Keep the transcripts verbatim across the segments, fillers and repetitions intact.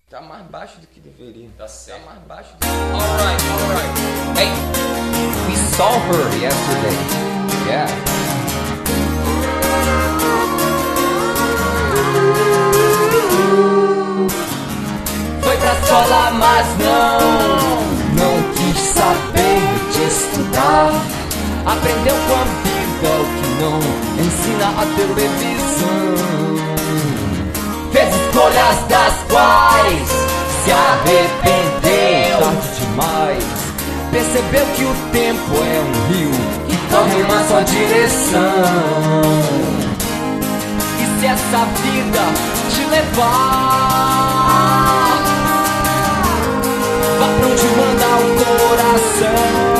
Tá mais baixo do que deveria. Tá certo. Tá mais baixo do que... Alright, alright. Hey, we saw her yesterday. Yeah. Foi pra escola, mas não, não quis saber de estudar. Aprendeu com a vida o que não ensina a televisão. Fez escolhas das quais se arrependeu tarde demais. Percebeu que o tempo é um rio que corre uma só direção. E se essa vida te levar, vá pra onde manda o coração.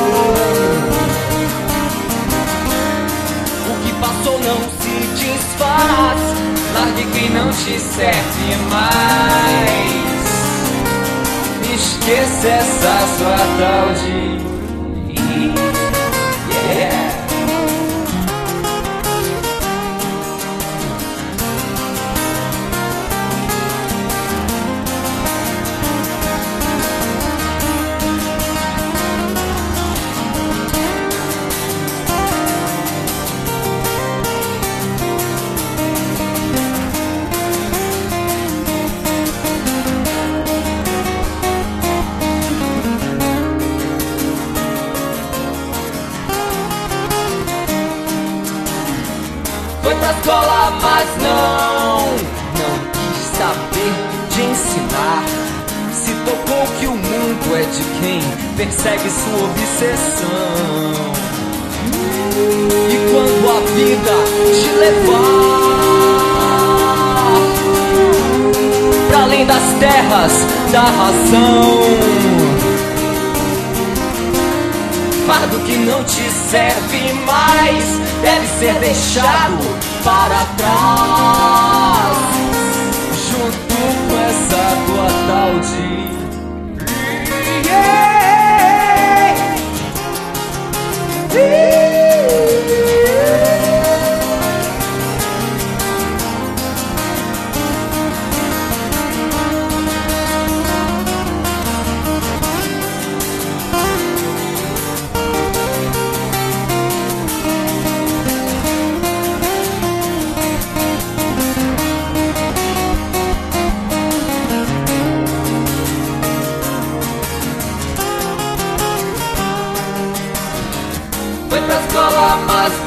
O que passou não se desfaz. Largue quem não te serve mais. Esqueça essa sua tal de... Yeah. Foi pra escola, mas não, não quis saber de ensinar. Se tocou que o mundo é de quem persegue sua obsessão. E quando a vida te levar pra além das terras da razão, fardo que não te serve mais deve ser deixado para trás, junto com essa tua tal de... Yeah. Foi pra escola, mas